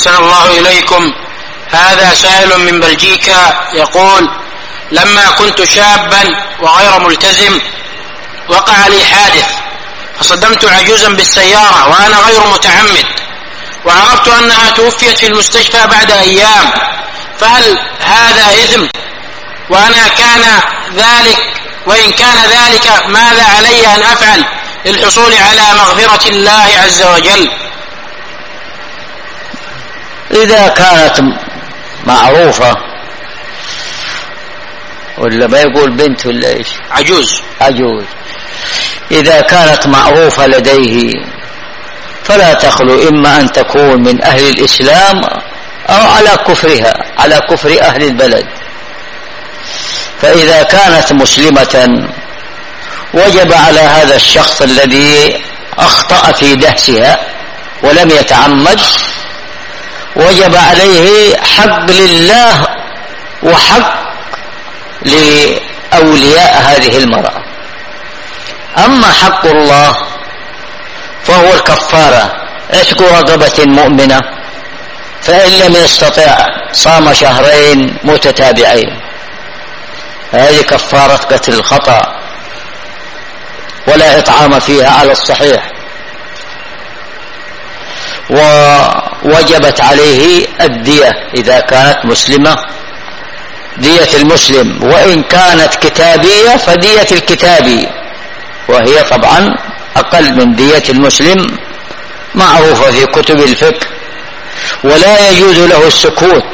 أحسن الله إليكم. هذا سائل من بلجيكا يقول: لما كنت شابا وغير ملتزم وقع لي حادث فصدمت عجوزا بالسيارة وأنا غير متعمد، وعرفت أنها توفيت في المستشفى بعد أيام، فهل هذا إثم؟ وإن كان ذلك ماذا علي أن أفعل للحصول على مغفرة الله عز وجل؟ إذا كانت معروفة، ولا ما يقول بنت ولا إيش؟ عجوز. إذا كانت معروفة لديه فلا تخلو إما أن تكون من أهل الإسلام أو على كفرها، على كفر أهل البلد. فإذا كانت مسلمة وجب على هذا الشخص الذي أخطأ في دهسها ولم يتعمد، وجب عليه حق لله وحق لأولياء هذه المرأة. أما حق الله فهو الكفارة، عتق رقبة مؤمنة، فإن لم يستطع صام شهرين متتابعين، هذه كفارة قتل الخطأ، ولا إطعام فيها على الصحيح. ووجبت عليه الدية إذا كانت مسلمة، دية المسلم، وإن كانت كتابية فدية الكتابي، وهي طبعا أقل من دية المسلم، معروفة في كتب الفقه. ولا يجوز له السكوت،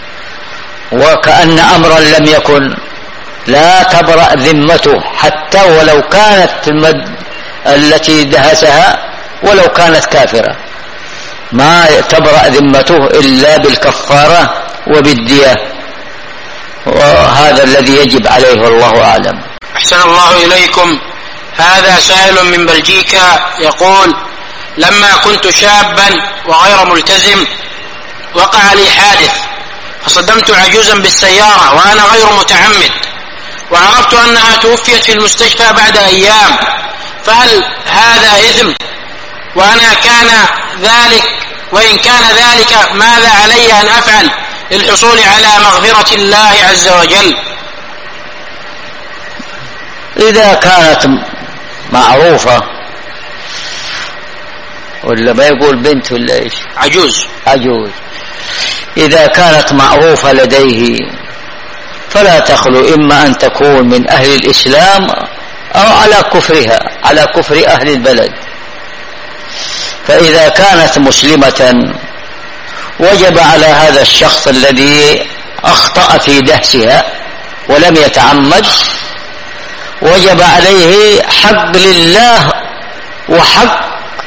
وكأن أمرا لم يكن، لا تبرأ ذمته حتى ولو كانت التي دهسها ولو كانت كافرة، ما تبرأ ذمته إلا بالكفارة وبالدية، وهذا الذي يجب عليه والله أعلم. أحسن الله إليكم. هذا سائل من بلجيكا يقول: لما كنت شابا وغير ملتزم وقع لي حادث فصدمت عجوزا بالسيارة وأنا غير متعمد، وعرفت أنها توفيت في المستشفى بعد أيام، فهل هذا إثم؟ وإن كان ذلك ماذا علي أن أفعل للحصول على مغفرة الله عز وجل؟ إذا كانت معروفة، ولا ما يقول بنت ولا إيش؟ عجوز. إذا كانت معروفة لديه فلا تخلو إما أن تكون من أهل الإسلام أو على كفرها، على كفر أهل البلد. فإذا كانت مسلمة وجب على هذا الشخص الذي أخطأ في دهسها ولم يتعمد، وجب عليه حق لله وحق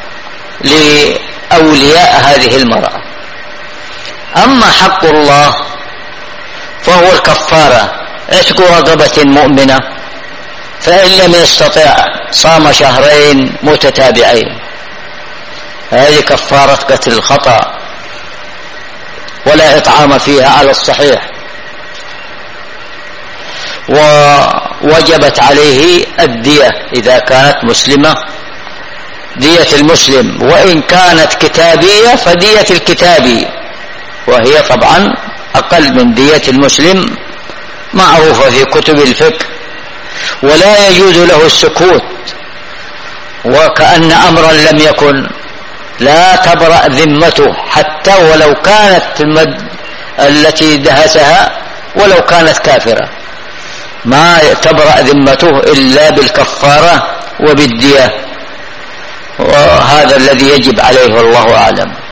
لأولياء هذه المرأة. أما حق الله فهو الكفارة، عتق رقبة مؤمنة، فإن لم يستطع صام شهرين متتابعين، هذه كفارة قتل الخطأ، ولا إطعام فيها على الصحيح. ووجبت عليه الدية إذا كانت مسلمة، دية المسلم، وإن كانت كتابية فدية الكتابي، وهي طبعا أقل من دية المسلم، معروفة في كتب الفقه. ولا يجوز له السكوت، وكأن أمرا لم يكن، لا تبرأ ذمته حتى ولو كانت التي دهسها ولو كانت كافرة، ما تبرأ ذمته إلا بالكفارة وبالدية، وهذا الذي يجب عليه والله أعلم.